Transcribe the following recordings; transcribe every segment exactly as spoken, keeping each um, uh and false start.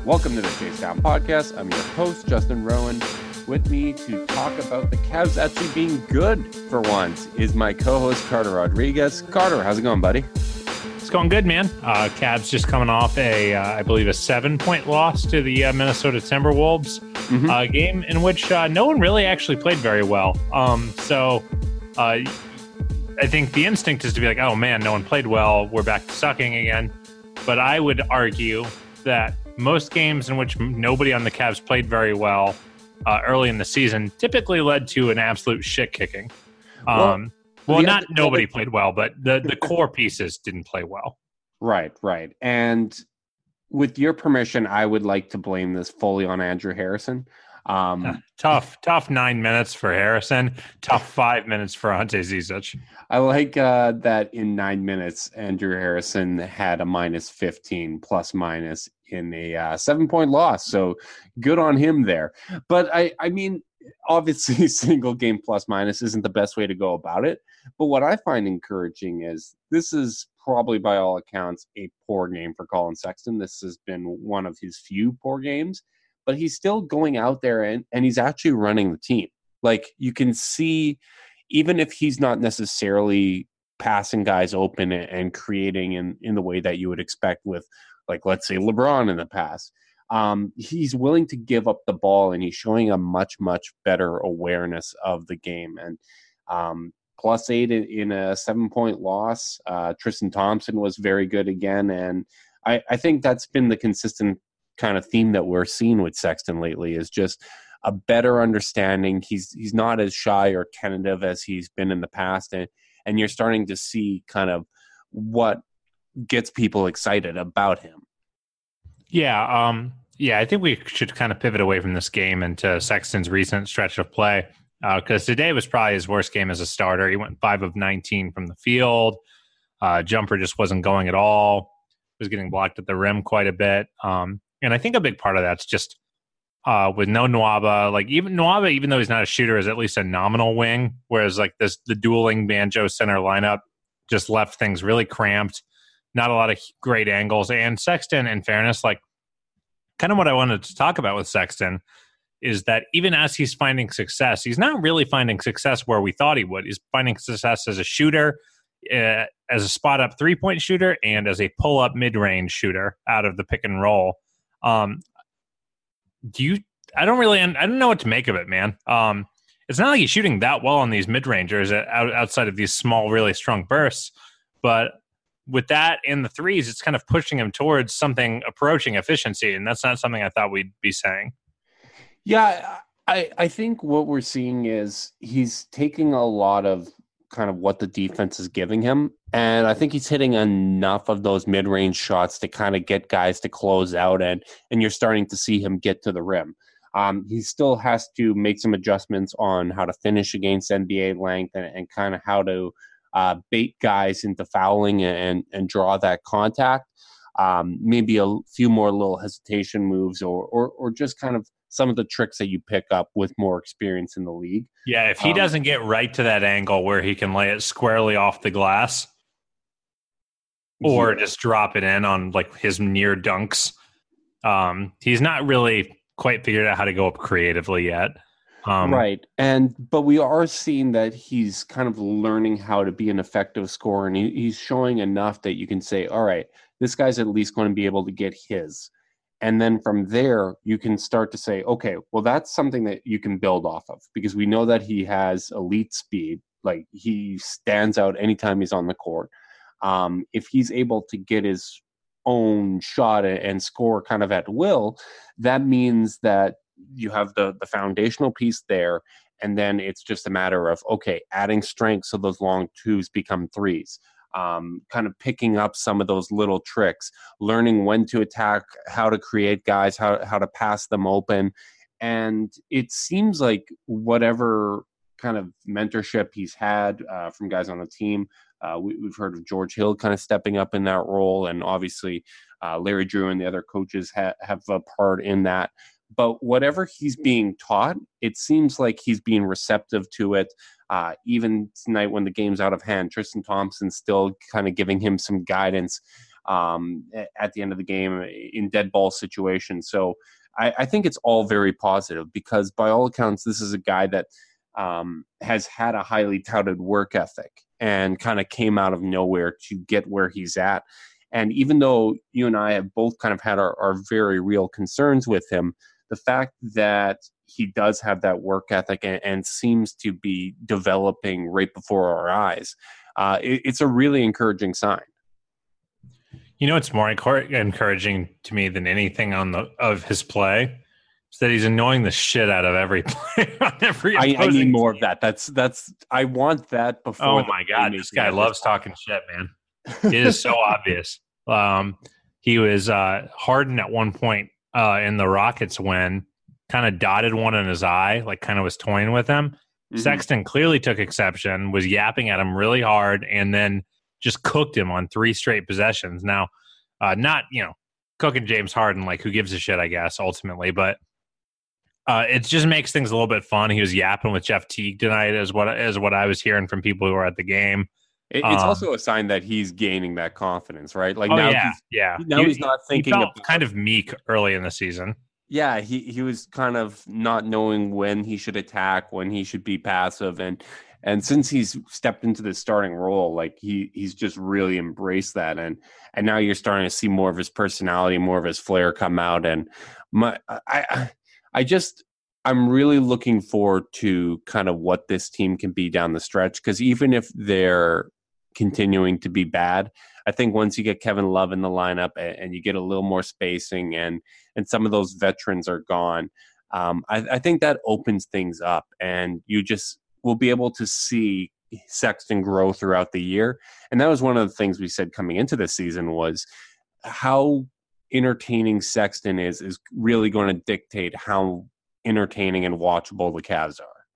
Welcome to the Chase Down Podcast. I'm your host, Justin Rowan. With me to talk about the Cavs actually being good for once is my co-host, Carter Rodriguez. Carter, how's it going, buddy? It's going good, man. Uh, Cavs just coming off a, uh, I believe, a seven-point loss to the uh, Minnesota Timberwolves mm-hmm. uh, game in which uh, no one really actually played very well. Um, so uh, I think the instinct is to be like, oh, man, no one played well. We're back to sucking again. But I would argue that most games in which nobody on the Cavs played very well uh, early in the season typically led to an absolute shit kicking. Um, well, well not to, nobody played well, but the, the core pieces didn't play well. Right, right. And with your permission, I would like to blame this fully on Andrew Harrison. Um, tough, tough nine minutes for Harrison. Tough five minutes for Ante Zizic. I like uh, that in nine minutes, Andrew Harrison had a minus fifteen plus minus in a uh, seven point loss. So good on him there. But I, I mean, obviously single game plus minus isn't the best way to go about it. But what I find encouraging is this is probably by all accounts a poor game for Colin Sexton. This has been one of his few poor games. But he's still going out there and, and he's actually running the team. Like you can see, even if he's not necessarily passing guys open and, and creating in, in the way that you would expect with, like, let's say LeBron in the past, um, he's willing to give up the ball and he's showing a much, much better awareness of the game. And um, plus eight in, in a seven point loss, uh, Tristan Thompson was very good again. And I, I think that's been the consistent kind of theme that we're seeing with Sexton lately is just a better understanding. He's he's not as shy or tentative as he's been in the past, and and you're starting to see kind of what gets people excited about him. Yeah, um, yeah, I think we should kind of pivot away from this game into Sexton's recent stretch of play because uh, today was probably his worst game as a starter. He went five of nineteen from the field. Uh, jumper just wasn't going at all. Was getting blocked at the rim quite a bit. Um, And I think a big part of that's just uh, with no Nwaba, like even Nwaba, even though he's not a shooter, is at least a nominal wing. Whereas like this, the dueling Banjo center lineup just left things really cramped. Not a lot of great angles. And Sexton, in fairness, like kind of what I wanted to talk about with Sexton is that even as he's finding success, he's not really finding success where we thought he would. He's finding success as a shooter, uh, as a spot up three point shooter, and as a pull up mid range shooter out of the pick and roll. Um, do you, I don't really, I don't know what to make of it, man. Um, it's not like he's shooting that well on these mid-rangers out, outside of these small, really strong bursts, but with that and the threes, it's kind of pushing him towards something approaching efficiency. And that's not something I thought we'd be saying. Yeah. I, I think what we're seeing is he's taking a lot of kind of what the defense is giving him. And I think he's hitting enough of those mid-range shots to kind of get guys to close out, and and you're starting to see him get to the rim. Um, he still has to make some adjustments on how to finish against N B A length and, and kind of how to uh, bait guys into fouling and, and draw that contact. Um, maybe a few more little hesitation moves or, or or just kind of some of the tricks that you pick up with more experience in the league. Yeah, if he um, doesn't get right to that angle where he can lay it squarely off the glass or yeah. just drop it in on like his near dunks, um, he's not really quite figured out how to go up creatively yet. Um, right. And but we are seeing that he's kind of learning how to be an effective scorer, and he, he's showing enough that you can say, all right, this guy's at least going to be able to get his. And then from there, you can start to say, okay, well, that's something that you can build off of because we know that he has elite speed. Like he stands out anytime he's on the court. Um, if he's able to get his own shot and score kind of at will, that means that you have the, the foundational piece there. And then it's just a matter of, okay, adding strength so those long twos become threes. Um, kind of picking up some of those little tricks, learning when to attack, how to create guys, how how to pass them open. And it seems like whatever kind of mentorship he's had uh, from guys on the team, uh, we, we've heard of George Hill kind of stepping up in that role. And obviously uh, Larry Drew and the other coaches ha- have a part in that. But whatever he's being taught, it seems like he's being receptive to it. Uh, even tonight when the game's out of hand, Tristan Thompson's still kind of giving him some guidance. um, at the end of the game in dead ball situations. So I, I think it's all very positive because by all accounts, this is a guy that um, has had a highly touted work ethic and kind of came out of nowhere to get where he's at. And even though you and I have both kind of had our, our very real concerns with him, the fact that he does have that work ethic and, and seems to be developing right before our eyes, uh, it, it's a really encouraging sign. You know, it's more encouraging to me than anything on the of his play is that he's annoying the shit out of every play on every. I, I need more team. of that. That's that's. I want that before. Oh my god, this guy loves talking shit, man. It is so obvious. Um, he was uh, Harden at one point uh, in the Rockets win, kind of dotted one in his eye, like kind of was toying with him. Mm-hmm. Sexton clearly took exception, was yapping at him really hard, and then just cooked him on three straight possessions. Now, uh, not, you know, cooking James Harden, like who gives a shit, I guess, ultimately, but uh, it just makes things a little bit fun. He was yapping with Jeff Teague tonight is what, is what I was hearing from people who were at the game. It, it's um, also a sign that he's gaining that confidence, right? Like oh, now, yeah, he's, yeah. now he, he's not thinking he felt about, kind of meek early in the season. Yeah, he, he was kind of not knowing when he should attack, when he should be passive, and and since he's stepped into the starting role, like he he's just really embraced that, and and now you're starting to see more of his personality, more of his flair come out, and my I I just I'm really looking forward to kind of what this team can be down the stretch, because even if they're continuing to be bad, I think once you get Kevin Love in the lineup and, and you get a little more spacing and and some of those veterans are gone, um, I, I think that opens things up, and you just will be able to see Sexton grow throughout the year. And that was one of the things we said coming into this season was how entertaining Sexton is is really going to dictate how entertaining and watchable the Cavs are.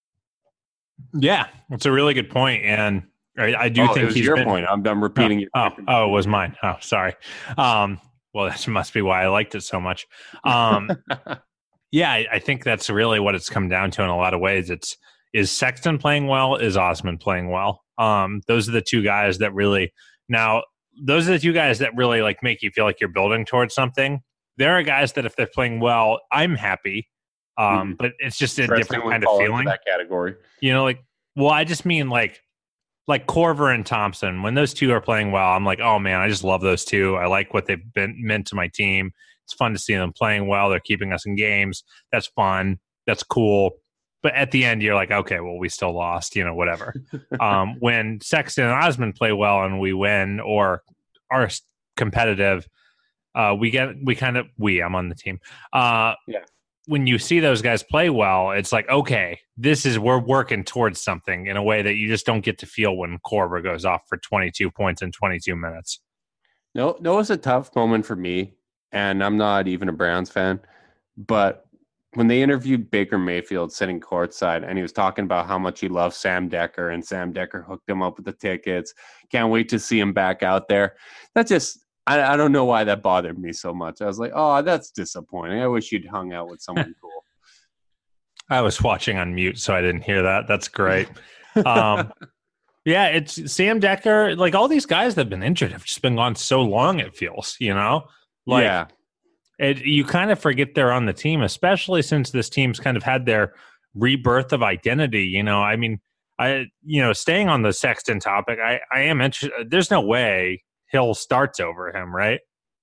Yeah, that's a really good point, and I, I do oh, think it was he's your been, point. I'm, I'm repeating oh, it. Oh, oh, it was mine. Oh, sorry. Um, well, that must be why I liked it so much. Um, yeah, I, I think that's really what it's come down to in a lot of ways. It's is Sexton playing well? Is Osman playing well? Um, those are the two guys that really now. Those are the two guys that really like make you feel like you're building towards something. There are guys that if they're playing well, I'm happy. Um, mm-hmm. But it's just a different kind of feeling. That category, you know, like well, I just mean like. Like Korver and Thompson, when those two are playing well, I'm like, oh man, I just love those two. I like what they've been meant to my team. It's fun to see them playing well. They're keeping us in games. That's fun. That's cool. But at the end, you're like, okay, well, we still lost, you know, whatever. um, when Sexton and Osman play well and we win or are competitive, uh, we get, we kind of, we, I'm on the team. Uh, yeah. When you see those guys play well, it's like, okay, this is, we're working towards something in a way that you just don't get to feel when Korver goes off for twenty-two points in twenty-two minutes. No, no, it was a tough moment for me, and I'm not even a Browns fan, but when they interviewed Baker Mayfield sitting courtside and he was talking about how much he loves Sam Decker and Sam Decker hooked him up with the tickets, can't wait to see him back out there. That just, I, I don't know why that bothered me so much. I was like, oh, that's disappointing. I wish you'd hung out with someone cool. I was watching on mute, so I didn't hear that. That's great. Um, yeah, it's Sam Decker. Like all these guys that have been injured have just been gone so long, it feels, you know? Like, yeah. It, you kind of forget they're on the team, especially since this team's kind of had their rebirth of identity. You know, I mean, I, you know, staying on the Sexton topic, I, I am interested. There's no way Hill starts over him, right?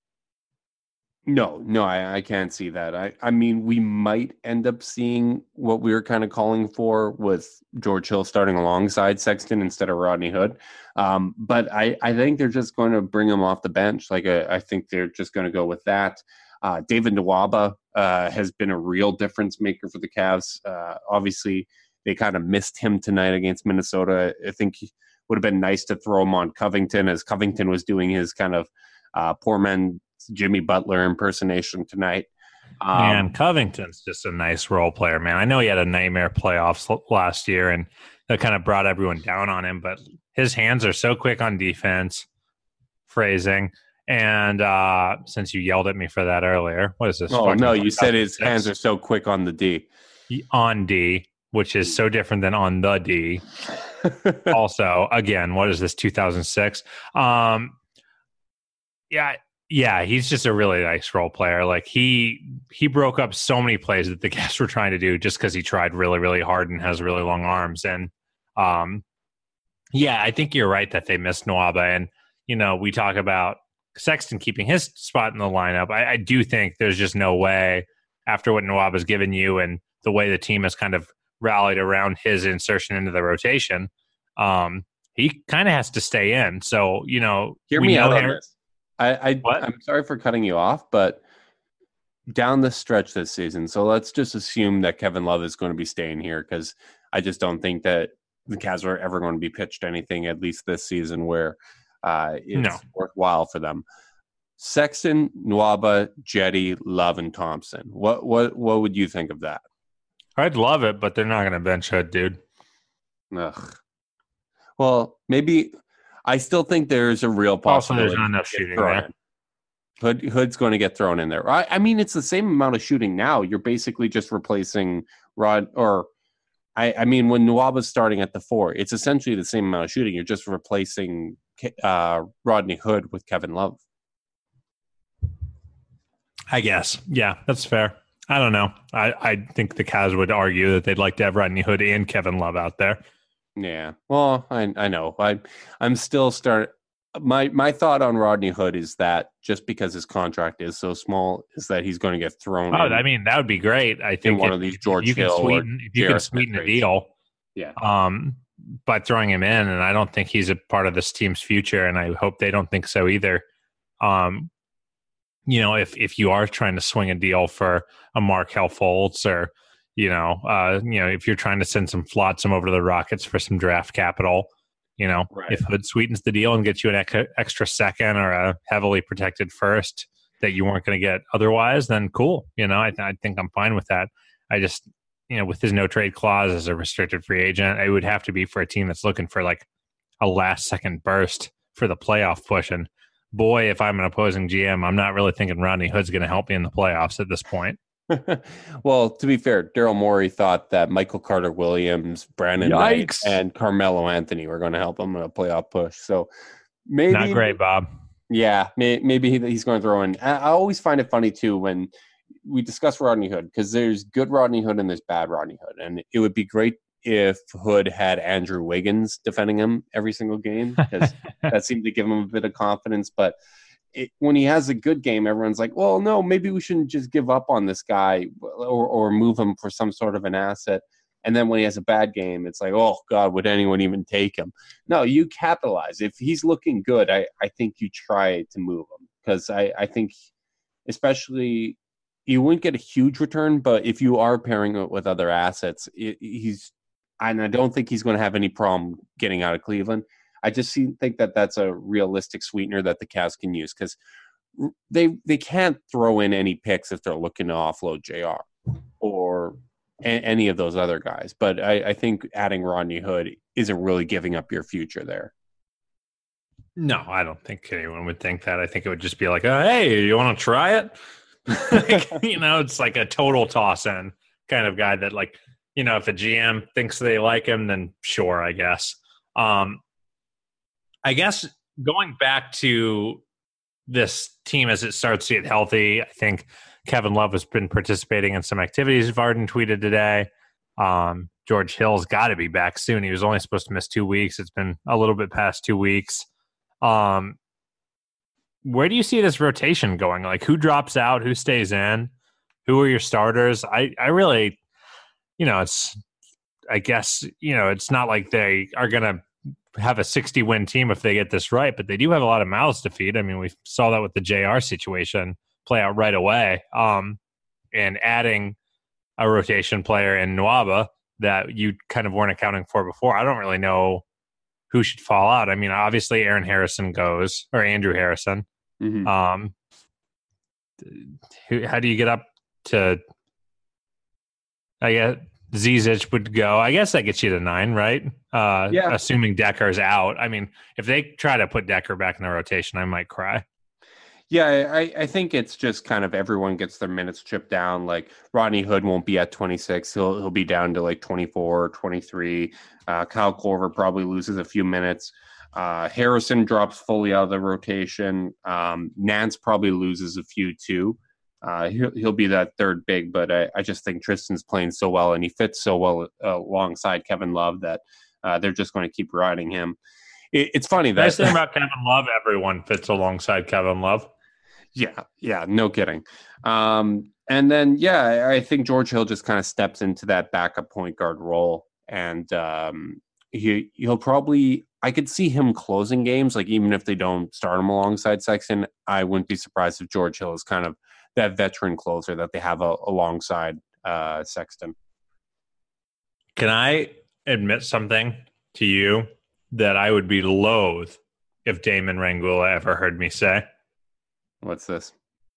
No, no, I, I can't see that. I, I mean, we might end up seeing what we were kind of calling for with George Hill starting alongside Sexton instead of Rodney Hood. Um, but I, I think they're just going to bring him off the bench. Like, I, I think they're just going to go with that. Uh, David Nwaba uh, has been a real difference maker for the Cavs. Uh, obviously, they kind of missed him tonight against Minnesota. I think it would have been nice to throw him on Covington as Covington was doing his kind of uh, poor man Jimmy Butler impersonation tonight. Um, man, Covington's just a nice role player, man. I know he had a nightmare playoffs last year, and that kind of brought everyone down on him, but his hands are so quick on defense. Phrasing. And uh, since you yelled at me for that earlier, what is this? Oh, no, you said his hands are so quick on the D. On D, which is so different than on the D. Also, again, what is this, two thousand six? Um, Yeah, yeah, he's just a really nice role player. Like he he broke up so many plays that the Cavs were trying to do just because he tried really, really hard and has really long arms. And um, yeah, I think you're right that they missed Nwaba. And you know, we talk about Sexton keeping his spot in the lineup. I, I do think there's just no way after what Nwaba's given you and the way the team has kind of rallied around his insertion into the rotation. Um, he kind of has to stay in. So, you know, hear we me know out on Har- this. I, I What? I'm sorry for cutting you off, but down the stretch this season, so let's just assume that Kevin Love is going to be staying here because I just don't think that the Cavs are ever going to be pitched anything, at least this season, where uh, it's No. worthwhile for them. Sexton, Nwaba, Jetty, Love, and Thompson. What what what would you think of that? I'd love it, but they're not going to bench Hood, dude. Ugh. Well, maybe I still think there's a real Also, possibility. there's not enough to get shooting thrown there. in. Hood Hood's going to get thrown in there. I, I mean, it's the same amount of shooting now. You're basically just replacing Rod, or I, I mean, when Nwaba's starting at the four, it's essentially the same amount of shooting. You're just replacing uh, Rodney Hood with Kevin Love. I guess. Yeah, that's fair. I don't know. I, I think the Cavs would argue that they'd like to have Rodney Hood and Kevin Love out there. Yeah. Well, I I know. I I'm still start. My my thought on Rodney Hood is that just because his contract is so small, is that he's going to get thrown. Oh, in, I mean, that would be great. I in think one if, of these if George you can Hill or sweeten, if you J R can sweeten Smith a trades. deal, Yeah. um, by throwing him in, and I don't think he's a part of this team's future, and I hope they don't think so either. Um, you know, if if you are trying to swing a deal for a Markelle Fultz, or you know, uh, you know, if you're trying to send some flotsam over to the Rockets for some draft capital, you know, Right. if Hood sweetens the deal and gets you an ec- extra second or a heavily protected first that you weren't going to get otherwise, then cool. You know, I, th- I think I'm fine with that. I just, you know, with his no trade clause as a restricted free agent, it would have to be for a team that's looking for like a last second burst for the playoff push. And boy, if I'm an opposing G M, I'm not really thinking Rodney Hood's going to help me in the playoffs at this point. Well, to be fair, Daryl Morey thought that Michael Carter Williams, Brandon Knight, Yikes. and Carmelo Anthony were going to help him in a playoff push. So maybe Not great, Bob. Yeah, may, maybe he, he's going to throw in. I, I always find it funny too when we discuss Rodney Hood, because there's good Rodney Hood and there's bad Rodney Hood, and it would be great if Hood had Andrew Wiggins defending him every single game, because that seemed to give him a bit of confidence. But it, when he has a good game, everyone's like, well, no, maybe we shouldn't just give up on this guy or, or move him for some sort of an asset. And then when he has a bad game, it's like, oh, God, would anyone even take him? No, you capitalize. If he's looking good, I, I think you try to move him, because I, I think especially you wouldn't get a huge return, but if you are pairing it with other assets, it, he's and I don't think he's going to have any problem getting out of Cleveland. I just see, think that that's a realistic sweetener that the Cavs can use, because they they can't throw in any picks if they're looking to offload J R or a, any of those other guys. But I, I think adding Rodney Hood isn't really giving up your future there. No, I don't think anyone would think that. I think it would just be like, oh, hey, you want to try it? Like, you know, it's like a total toss-in kind of guy that, like, you know, if a G M thinks they like him, then sure, I guess. Um, I guess going back to this team as it starts to get healthy, I think Kevin Love has been participating in some activities. Varden tweeted today. Um, George Hill's got to be back soon. He was only supposed to miss two weeks. It's been a little bit past two weeks. Um, where do you see this rotation going? Like, who drops out? Who stays in? Who are your starters? I, I really, you know, it's, I guess, you know, it's not like they are going to have a sixty win team if they get this right, but they do have a lot of mouths to feed. I mean, we saw that with the J R situation play out right away. Um, and adding a rotation player in Nwaba that you kind of weren't accounting for before. I don't really know who should fall out. I mean, obviously Aaron Harrison goes, or Andrew Harrison. Mm-hmm. Um, who, how do you get up to, I guess, Zizic would go. I guess that gets you to nine, right? Uh, yeah. Assuming Decker's out. I mean, if they try to put Decker back in the rotation, I might cry. Yeah, I, I think it's just kind of everyone gets their minutes chipped down. Like Rodney Hood won't be at twenty-six. He'll he'll be down to like twenty-four, twenty-three. Uh, Kyle Korver probably loses a few minutes. Uh, Harrison drops fully out of the rotation. Um, Nance probably loses a few too. Uh, he'll, he'll be that third big, but I, I just think Tristan's playing so well and he fits so well uh, alongside Kevin Love that uh, they're just going to keep riding him. It, it's funny that nice thing about Kevin Love, everyone fits alongside Kevin Love. Yeah, yeah, no kidding. Um, and then, yeah, I think George Hill just kind of steps into that backup point guard role, and um, he he'll probably I could see him closing games, like even if they don't start him alongside Sexton. I wouldn't be surprised if George Hill is kind of that veteran closer that they have a, alongside uh, Sexton. Can I admit something to you that I would be loath if Damon Rangula ever heard me say? What's this?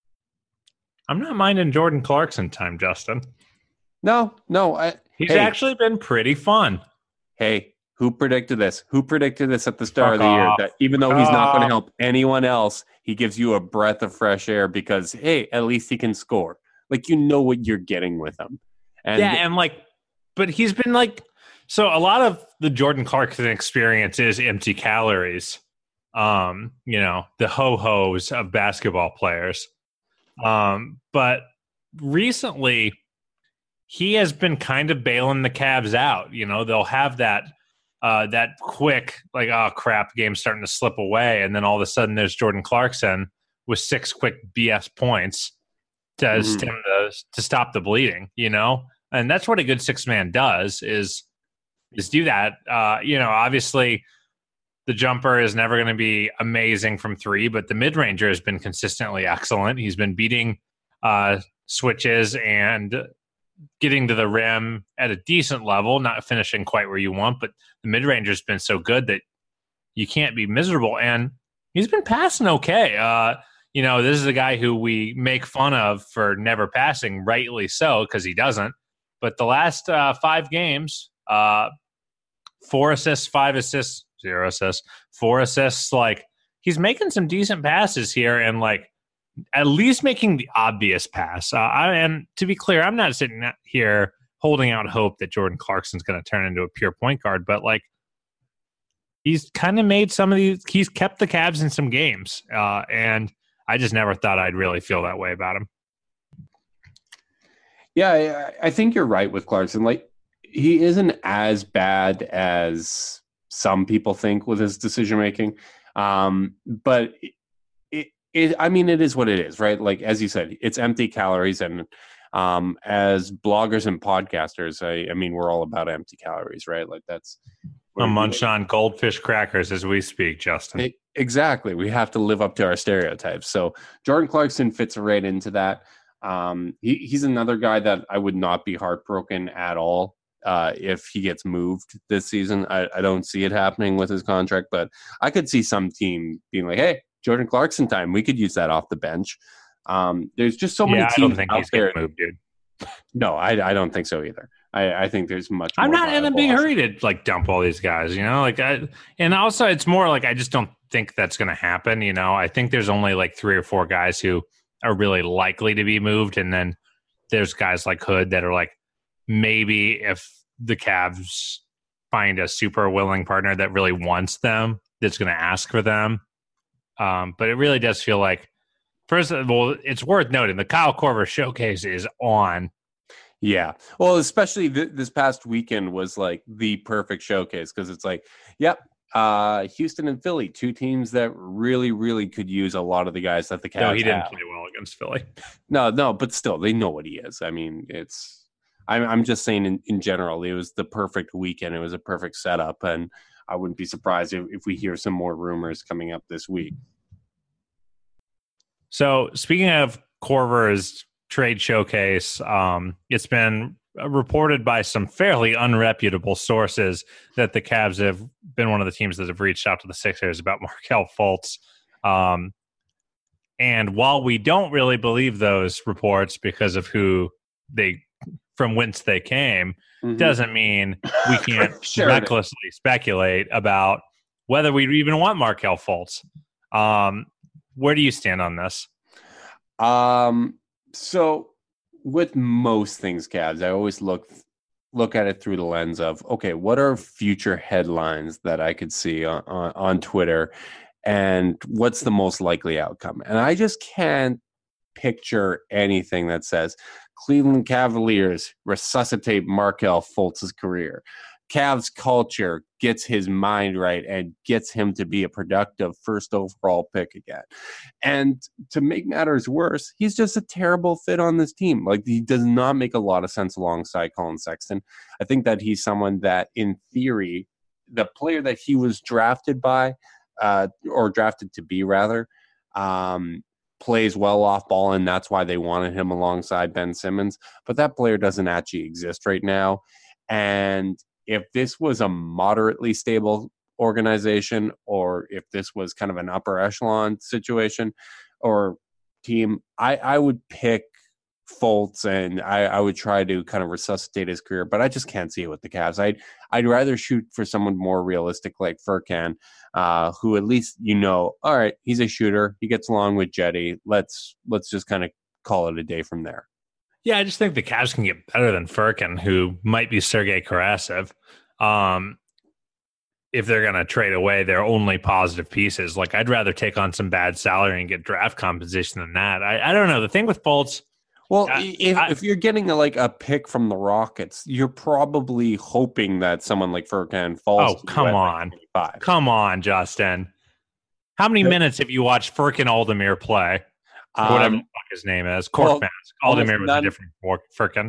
I'm not minding Jordan Clarkson time, Justin. No, no. I, He's hey, actually been pretty fun. Hey, who predicted this? Who predicted this at the start Fuck of the off. year? That even though he's not going to help anyone else, he gives you a breath of fresh air because, hey, at least he can score. Like, you know what you're getting with him. And yeah, and like, but he's been like, so a lot of the Jordan Clarkson experience is empty calories. Um, you know, the ho-hos of basketball players. Um, but recently he has been kind of bailing the Cavs out. You know, they'll have that uh, that quick, like, oh crap, game's starting to slip away, and then all of a sudden there's Jordan Clarkson with six quick B S points to Mhm. stem the, to stop the bleeding. You know, and that's what a good six man does is is do that. Uh, you know, obviously the jumper is never going to be amazing from three, but the mid-ranger has been consistently excellent. He's been beating uh, switches and getting to the rim at a decent level, not finishing quite where you want, but the mid-ranger has been so good that you can't be miserable. And he's been passing okay. Uh, you know, this is a guy who we make fun of for never passing, rightly so, because he doesn't. But the last uh, five games, uh, four assists, five assists, zero assists, four assists. Like, he's making some decent passes here and, like, at least making the obvious pass. Uh, I, and to be clear, I'm not sitting here holding out hope that Jordan Clarkson's going to turn into a pure point guard, but, like, he's kind of made some of these, he's kept the Cavs in some games. Uh, and I just never thought I'd really feel that way about him. Yeah, I, I think you're right with Clarkson. Like, he isn't as bad as some people think with his decision making, um, but it, it, I mean, it is what it is, right? Like, as you said, it's empty calories, and um, as bloggers and podcasters, I, I mean, we're all about empty calories, right? Like, that's I'm munching on goldfish crackers as we speak, Justin. It, exactly, we have to live up to our stereotypes. So Jordan Clarkson fits right into that. Um, he, he's another guy that I would not be heartbroken at all. Uh, if he gets moved this season. I, I don't see it happening with his contract, but I could see some team being like, hey, Jordan Clarkson time. We could use that off the bench. Um, there's just so yeah, many I teams don't think out he's there. getting moved, dude. No, I, I don't think so either. I, I think there's much more I'm not in a big viable hurry to, like, dump all these guys, you know? Like, I, and also it's more like I just don't think that's going to happen, you know? I think there's only, like, three or four guys who are really likely to be moved, and then there's guys like Hood that are, like, maybe if the Cavs find a super willing partner that really wants them, that's going to ask for them. Um, but it really does feel like, first of all, it's worth noting the Kyle Korver showcase is on. Yeah. Well, especially th- this past weekend was like the perfect showcase because it's like, yep, uh, Houston and Philly, two teams that really, really could use a lot of the guys that the Cavs No, he didn't have. play well against Philly. No, no, but still, they know what he is. I mean, it's. I'm, I'm just saying in, in general, it was the perfect weekend. It was a perfect setup, and I wouldn't be surprised if, if we hear some more rumors coming up this week. So, speaking of Korver's trade showcase, um, it's been reported by some fairly unreputable sources that the Cavs have been one of the teams that have reached out to the Sixers about Markelle Fultz. Um, and while we don't really believe those reports because of who they from whence they came, mm-hmm. doesn't mean we can't sure recklessly speculate about whether we even want Markelle Fultz. Um, where do you stand on this? Um, so with most things Cavs, I always look look at it through the lens of, okay, what are future headlines that I could see on, on, on Twitter, and what's the most likely outcome? And I just can't picture anything that says Cleveland Cavaliers resuscitate Markelle Fultz's career. Cavs culture gets his mind right and gets him to be a productive first overall pick again. And to make matters worse, he's just a terrible fit on this team. Like, he does not make a lot of sense alongside Colin Sexton. I think that he's someone that, in theory, the player that he was drafted by, uh, or drafted to be rather, um, plays well off ball, and that's why they wanted him alongside Ben Simmons. But that player doesn't actually exist right now. And if this was a moderately stable organization, or if this was kind of an upper echelon situation or team, I, I would pick Fultz, and I, I would try to kind of resuscitate his career, but I just can't see it with the Cavs. I'd, I'd rather shoot for someone more realistic like Furkan, uh, who at least, you know, all right, he's a shooter. He gets along with Jetty. Let's, let's just kind of call it a day from there. Yeah, I just think the Cavs can get better than Furkan, who might be Sergei Karasev. Um, if they're going to trade away their only positive pieces, like, I'd rather take on some bad salary and get draft compensation than that. I, I don't know. The thing with Fultz, well, I, if I, if you're getting a, like a pick from the Rockets, you're probably hoping that someone like Furkan falls. Oh, come on, come on, Justin. How many but, minutes have you watched Furkan Aldemir play? Or whatever um, the fuck his name is. Korkmaz. Well, Aldemir was none. a different Furkan.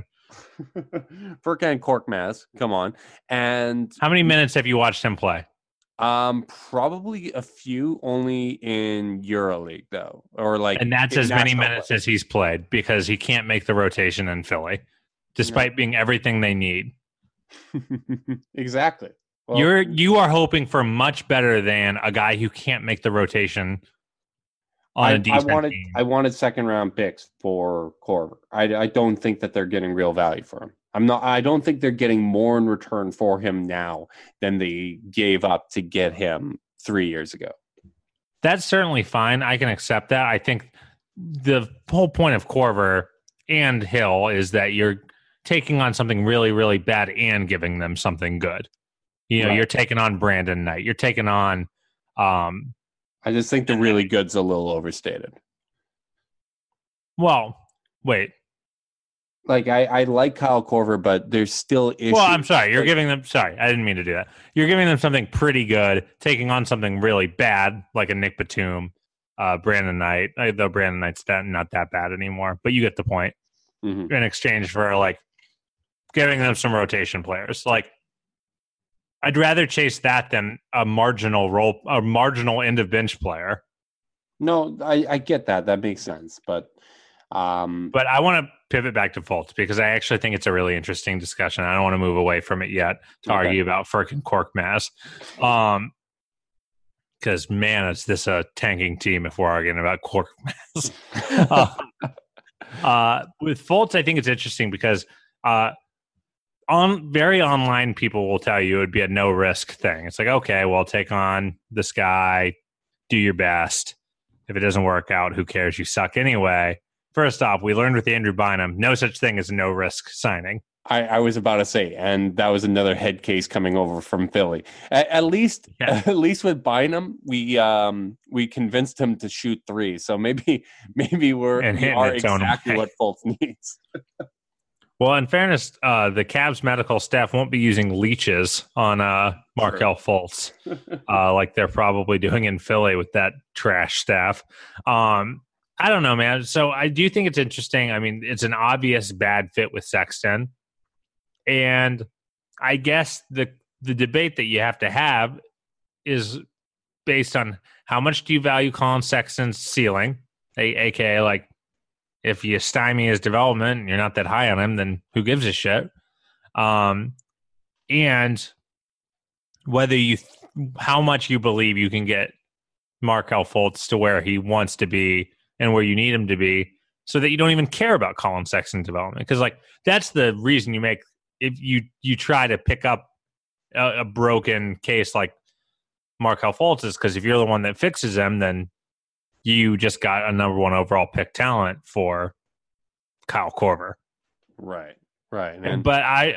Furkan Korkmaz. Come on. And how many minutes have you watched him play? Um, probably a few, only in EuroLeague though, or like, and that's as many minutes play. as he's played, because he can't make the rotation in Philly, despite yeah. being everything they need. Exactly. Well, You're you are hoping for much better than a guy who can't make the rotation. On I, a decent I wanted team. I wanted second round picks for Korver. I, I don't think that they're getting real value for him. I'm not. I don't think they're getting more in return for him now than they gave up to get him three years ago. That's certainly fine. I can accept that. I think the whole point of Korver and Hill is that you're taking on something really, really bad and giving them something good. You know, right. You're taking on Brandon Knight. You're taking on. Um, I just think the really good's a little overstated. Well, wait. Like, I, I like Kyle Korver, but there's still issues. Well, I'm sorry. You're like, giving them... Sorry, I didn't mean to do that. You're giving them something pretty good, taking on something really bad, like a Nick Batum, uh, Brandon Knight, though Brandon Knight's that, not that bad anymore. But you get the point. Mm-hmm. In exchange for, like, giving them some rotation players. Like, I'd rather chase that than a marginal role, a marginal end of bench player. No, I, I get that. That makes sense. But um, but I want to pivot back to Fultz, because I actually think it's a really interesting discussion. I don't want to move away from it yet to okay. argue about Furkan Korkmaz. Um, because, man, is this a tanking team if we're arguing about Korkmaz. uh, uh, with Fultz, I think it's interesting because uh, – on very online people will tell you it would be a no risk thing. It's like, okay, well, take on this guy, do your best. If it doesn't work out, who cares? You suck anyway. First off, we learned with Andrew Bynum, no such thing as a no risk signing. I, I was about to say, and that was another head case coming over from Philly. At, at least, yeah. at least with Bynum, we um we convinced him to shoot three. So maybe maybe we're and we are exactly what Fultz needs. Well, in fairness, uh, the Cavs medical staff won't be using leeches on uh, Markelle Fultz, uh, like they're probably doing in Philly with that trash staff. Um, I don't know, man. So I do think it's interesting. I mean, it's an obvious bad fit with Sexton. And I guess the the debate that you have to have is based on how much do you value Colin Sexton's ceiling, a- aka like, if you stymie his development and you're not that high on him, then who gives a shit? Um, and whether you, how much you believe you can get Markelle Fultz to where he wants to be and where you need him to be, so that you don't even care about Colin Sexton's development. Because like that's the reason you make if you you try to pick up a, a broken case like Markelle Fultz is because if you're the one that fixes them, then you just got a number one overall pick talent for Kyle Korver. Right, right. And, but I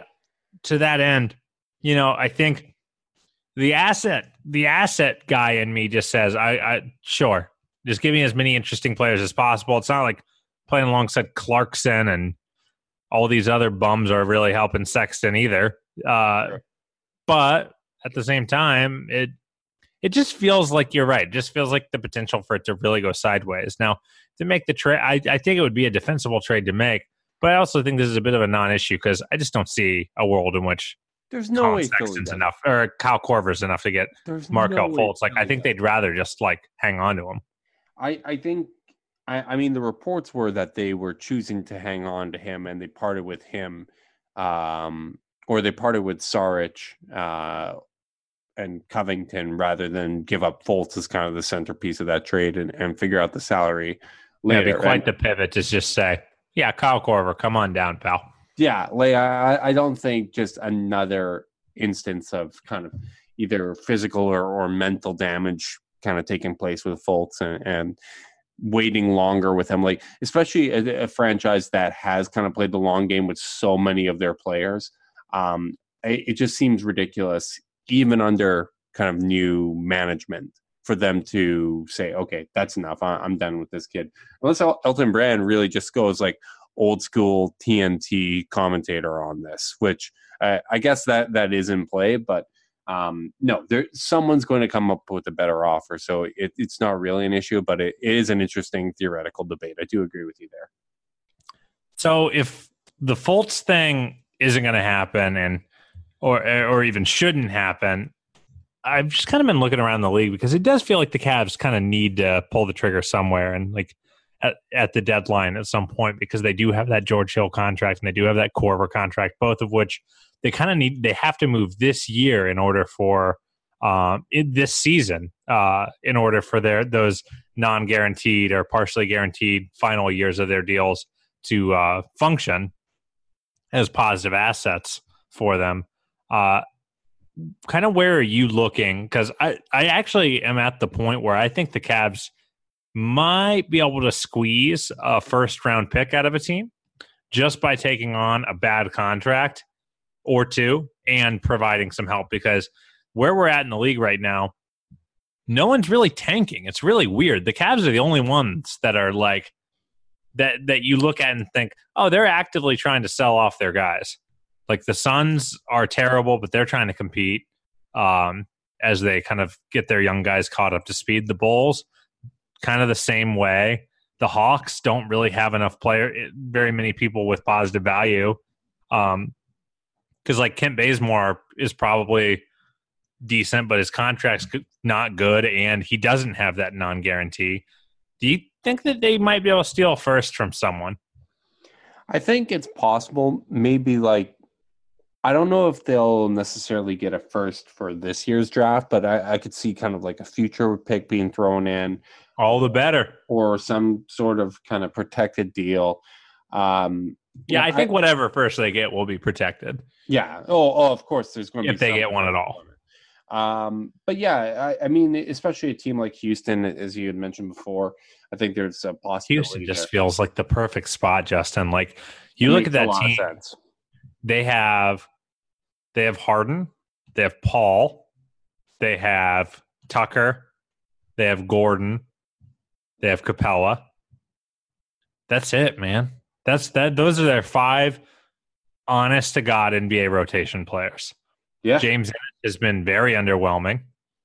to that end, you know, I think the asset, the asset guy in me just says, I, I sure, just give me as many interesting players as possible. It's not like playing alongside Clarkson and all these other bums are really helping Sexton either. Uh, Sure. But at the same time, it it just feels like you're right. It just feels like the potential for it to really go sideways. Now, to make the trade, I, I think it would be a defensible trade to make, but I also think this is a bit of a non-issue because I just don't see a world in which There's no Colin way Philly Sexton's does. enough, or Kyle Korver's enough to get There's Markel no way Fultz. Like, I Philly think does. they'd rather just like hang on to him. I, I think, I, I mean, the reports were that they were choosing to hang on to him and they parted with him, um, or they parted with Saric uh, and Covington rather than give up Fultz as kind of the centerpiece of that trade and, and figure out the salary later. It'd be quite And, the pivot to just say, yeah, Kyle Korver, come on down, pal. yeah, like I, I don't think just another instance of kind of either physical or, or mental damage kind of taking place with Fultz and, and waiting longer with him, like especially a, a franchise that has kind of played the long game with so many of their players. Um, it, it just seems ridiculous, even under kind of new management, for them to say, okay, that's enough. I, I'm done with this kid. Unless El- Elton Brand really just goes like old school T N T commentator on this, which uh, I guess that that is in play, but um, no, there someone's going to come up with a better offer. So it, it's not really an issue, but it is an interesting theoretical debate. I do agree with you there. So if the Fultz thing isn't going to happen, and or or even shouldn't happen, I've just kind of been looking around the league because it does feel like the Cavs kind of need to pull the trigger somewhere and like at, at the deadline at some point, because they do have that George Hill contract and they do have that Korver contract, both of which they kind of need. They have to move this year in order for um, in this season uh, in order for their those non-guaranteed or partially guaranteed final years of their deals to uh, function as positive assets for them. Uh, kind of where are you looking? Because I, I actually am at the point where I think the Cavs might be able to squeeze a first round pick out of a team just by taking on a bad contract or two and providing some help, because where we're at in the league right now, no one's really tanking. It's really weird. The Cavs are the only ones that are like that, that you look at and think, oh, they're actively trying to sell off their guys. Like the Suns are terrible, but they're trying to compete um, as they kind of get their young guys caught up to speed. The Bulls, kind of the same way. The Hawks don't really have enough player, very many people with positive value. Um, because like Kent Bazemore is probably decent, but his contract's not good, and he doesn't have that non-guarantee. Do you think that they might be able to steal first from someone? I think it's possible. Maybe like, I don't know if they'll necessarily get a first for this year's draft, but I, I could see kind of like a future pick being thrown in. All the better. Or some sort of kind of protected deal. Um, yeah, I think I, whatever first they get will be protected. Yeah. Oh, oh of course, there's going to be if they get one at all. Um, but yeah, I, I mean, especially a team like Houston, as you had mentioned before, I think there's a possibility. Houston just there. feels like the perfect spot, Justin. Like you it look at that team, they have they have Harden, they have Paul, they have Tucker, they have Gordon, they have Capella. That's it, man. That's that. Those are their five honest to God N B A rotation players. Yeah, James has been very underwhelming.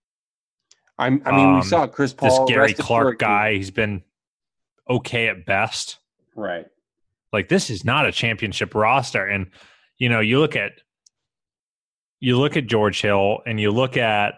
I'm, I mean, um, we saw Chris Paul, this Gary Clark guy. He's been okay at best. Right. Like this is not a championship roster, and you know, you look at you look at George Hill, and you look at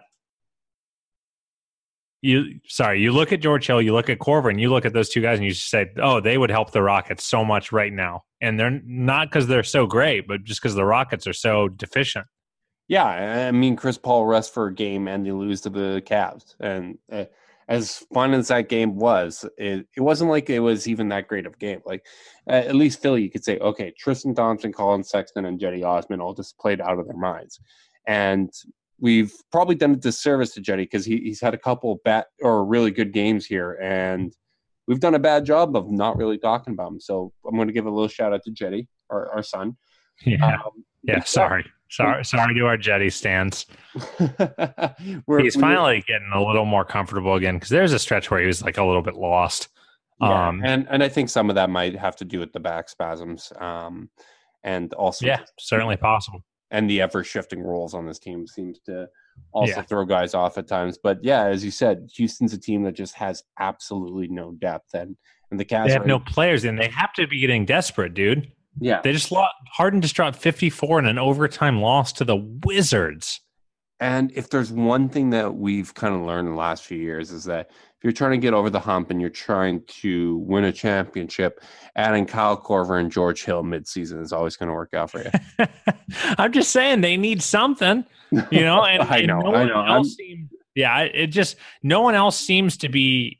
you. Sorry, you look at George Hill, you look at Korver, and you look at those two guys, and you just say, "Oh, they would help the Rockets so much right now." And they're not because they're so great, but just because the Rockets are so deficient. Yeah, I mean, Chris Paul rests for a game and they lose to the Cavs. And uh, as fun as that game was, it, it wasn't like it was even that great of a game. Like, uh, at least Philly, you could say, okay, Tristan Thompson, Colin Sexton, and Jetty Osman all just played out of their minds. And we've probably done a disservice to Jetty because he, he's had a couple bad or really good games here. And we've done a bad job of not really talking about him. So I'm going to give a little shout out to Jetty, our, our son. Yeah, um, yeah, sorry. Sorry, sorry to our Jetty stands. We're, He's we- finally getting a little more comfortable again because there's a stretch where he was like a little bit lost. Yeah, Um, and and I think some of that might have to do with the back spasms, um, and also yeah, certainly possible. and the ever shifting roles on this team seems to also Yeah. throw guys off at times. But yeah, as you said, Houston's a team that just has absolutely no depth, and and the Cavs They have are- no players and they have to be getting desperate, dude. yeah. They just lost. Harden just dropped fifty-four in an overtime loss to the Wizards. And if there's one thing that we've kind of learned in the last few years is that if you're trying to get over the hump and you're trying to win a championship, adding Kyle Korver and George Hill midseason is always going to work out for you. I'm just saying they need something, you know. And, I and know, no I one know. else seems, yeah, it just no one else seems to be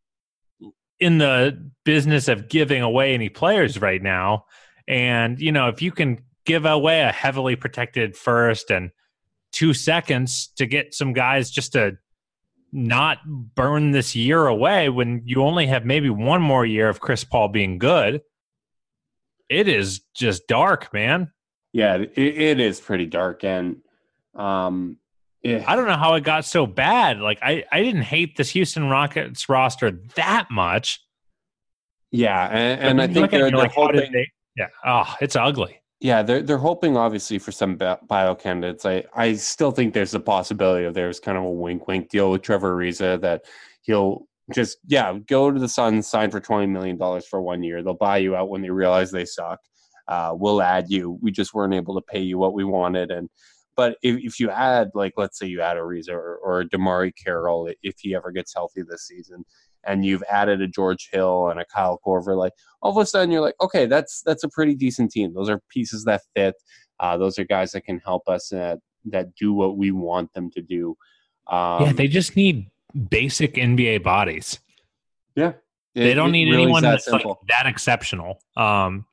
in the business of giving away any players right now. And you know, if you can give away a heavily protected first and two seconds to get some guys just to not burn this year away when you only have maybe one more year of Chris Paul being good, it is just dark, man. Yeah, it, it is pretty dark. And um, it, I don't know how it got so bad. Like I, I didn't hate this Houston Rockets roster that much. yeah, and, and But I then you think look at it they're, and you're they're like, how did hoping. they- yeah. Oh, it's ugly. Yeah, they're they're hoping obviously for some bi- bio candidates. I, I still think there's a possibility of there's kind of a wink wink deal with Trevor Ariza that he'll just yeah go to the Suns, sign for twenty million dollars for one year. They'll buy you out when they realize they suck. Uh, we'll add you. We just weren't able to pay you what we wanted. And but if, if you add like let's say you add Ariza or, or Damari Carroll if he ever gets healthy this season, and you've added a George Hill and a Kyle Korver, like all of a sudden you're like, okay, that's that's a pretty decent team. Those are pieces that fit. Uh, those are guys that can help us uh, that do what we want them to do. Um, Yeah, they just need basic N B A bodies. yeah, They It- don't it need really is anyone that that's like simple. that exceptional. Um,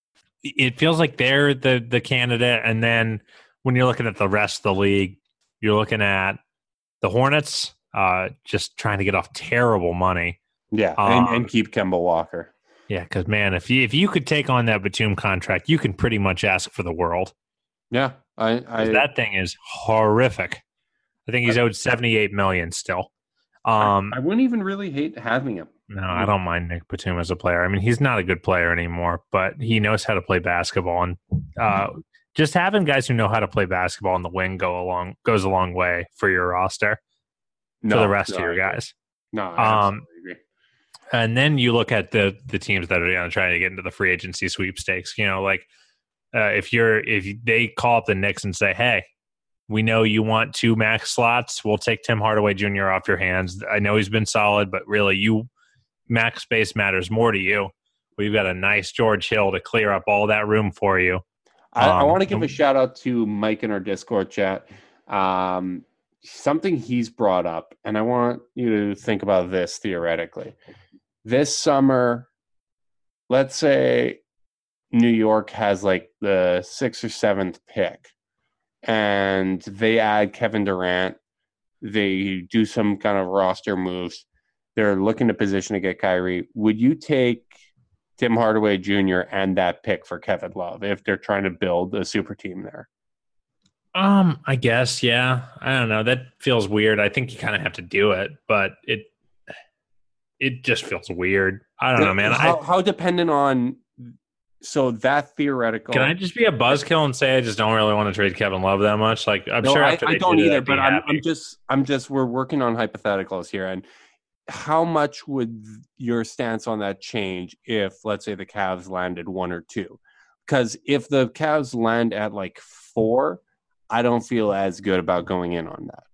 it feels like they're the the candidate, and then when you're looking at the rest of the league, you're looking at the Hornets, uh, just trying to get off terrible money. Yeah, and, um, and keep Kemba Walker. Yeah, because man, if you if you could take on that Batum contract, you can pretty much ask for the world. Yeah, I, I 'Cause that thing is horrific. I think he's owed seventy-eight million still. Um, I wouldn't even really hate having him. no, I don't mind Nick Batum as a player. I mean, he's not a good player anymore, but he knows how to play basketball, and uh, just having guys who know how to play basketball on the wing go along goes a long way for your roster No, for the rest no, of your I agree. guys. No, I Um, absolutely agree. And then you look at the the teams that are going to try to get into the free agency sweepstakes. You know, like uh, if you're if they call up the Knicks and say, "Hey, we know you want two max slots. We'll take Tim Hardaway Junior off your hands. I know he's been solid, but really, you max space matters more to you. We've got a nice George Hill to clear up all that room for you." I, I Um, want to give a shout out to Mike in our Discord chat. Um, something he's brought up, and I want you to think about this theoretically. This summer, let's say New York has like the sixth or seventh pick, and they add Kevin Durant. They do some kind of roster moves. They're looking to position to get Kyrie. Would you take Tim Hardaway Junior and that pick for Kevin Love if they're trying to build a super team there? Um, I guess, yeah. I don't know. That feels weird. I think you kind of have to do it, but it it just feels weird. I don't know, man. How, I, how dependent on so that theoretical? can I just be a buzzkill and say I just don't really want to trade Kevin Love that much? Like, I'm No, sure I, after I they don't did it, either. I'd be But I'm, happy. I'm just, I'm just. We're working on hypotheticals here, and how much would your stance on that change if, let's say, the Cavs landed one or two? Because if the Cavs land at like four, I don't feel as good about going in on that.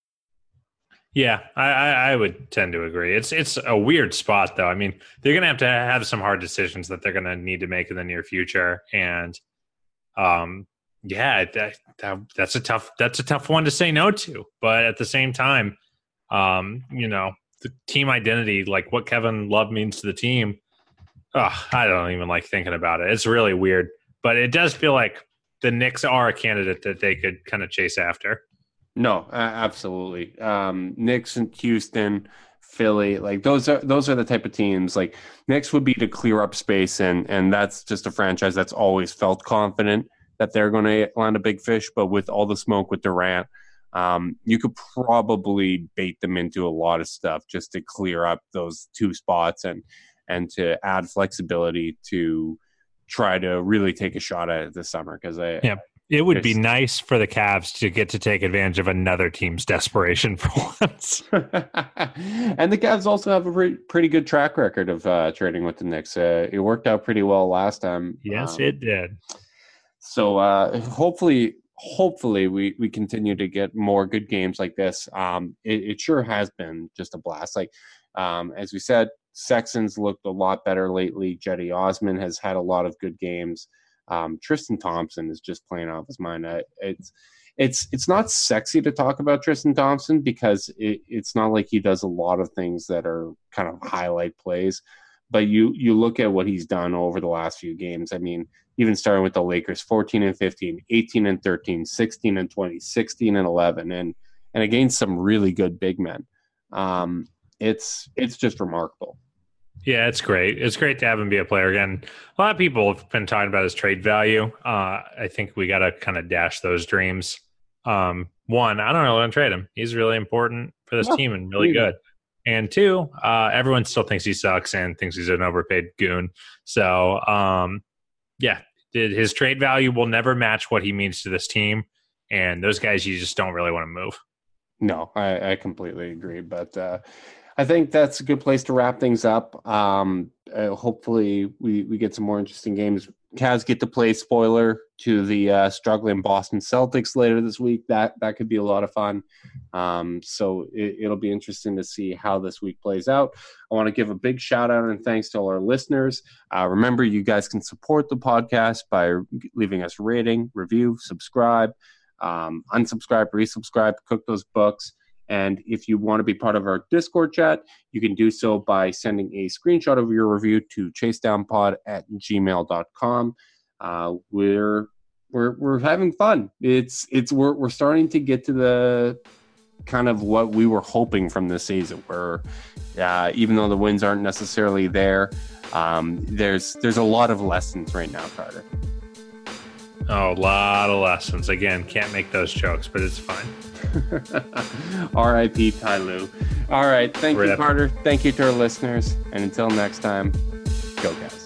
Yeah, I, I, I would tend to agree. It's it's a weird spot, though. I mean, they're going to have to have some hard decisions that they're going to need to make in the near future, and um, yeah, that, that that's a tough that's a tough one to say no to. But at the same time, um, you know, the team identity, like what Kevin Love means to the team, oh, I don't even like thinking about it. It's really weird, but it does feel like the Knicks are a candidate that they could kind of chase after. No, uh, absolutely. Um, Knicks and Houston, Philly, like those are those are the type of teams. Like Knicks would be to clear up space, and and that's just a franchise that's always felt confident that they're going to land a big fish, but with all the smoke with Durant, um, you could probably bait them into a lot of stuff just to clear up those two spots and and to add flexibility to try to really take a shot at it this summer. Because I, yeah, it would be nice for the Cavs to get to take advantage of another team's desperation for once. And the Cavs also have a pretty, pretty good track record of uh, trading with the Knicks. Uh, it worked out pretty well last time. Yes, um, it did. So uh, hopefully, hopefully we, we continue to get more good games like this. Um, it, it sure has been just a blast. Like, um, as we said, Sexton's looked a lot better lately. Jetty Osman has had a lot of good games. Um, Tristan Thompson is just playing off his mind. I, it's it's it's not sexy to talk about Tristan Thompson because it, it's not like he does a lot of things that are kind of highlight plays. But you you look at what he's done over the last few games. I mean, even starting with the Lakers, fourteen and fifteen, eighteen and thirteen, sixteen and twenty, sixteen and eleven, and and against some really good big men. Um, it's it's just remarkable. Yeah, it's great. It's great to have him be a player again. A lot of people have been talking about his trade value. Uh, I think we got to kind of dash those dreams. Um, one, I don't really want to trade him. He's really important for this no, team and really good. And two, uh, everyone still thinks he sucks and thinks he's an overpaid goon. So, um, yeah, his trade value will never match what he means to this team. And those guys, you just don't really want to move. No, I, I completely agree. But uh, I think that's a good place to wrap things up. Um, uh, hopefully we, we get some more interesting games. Cavs get to play spoiler to the uh, struggling Boston Celtics later this week. That that could be a lot of fun. Um, so it, it'll be interesting to see how this week plays out. I want to give a big shout out and thanks to all our listeners. Uh, remember, you guys can support the podcast by leaving us a rating, review, subscribe, um, unsubscribe, resubscribe, cook those books. And if you want to be part of our Discord chat, you can do so by sending a screenshot of your review to chasedownpod at gmail dot com. Uh, we're we're we're having fun. It's it's we're we're starting to get to the kind of what we were hoping from this season, where uh, even though the wins aren't necessarily there, um, there's there's a lot of lessons right now, Carter. Oh, a lot of lessons. Again, can't make those jokes, but it's fine. R I P Ty Lue. All right. Thank Rip. you, Carter. Thank you to our listeners. And until next time, go Cavs.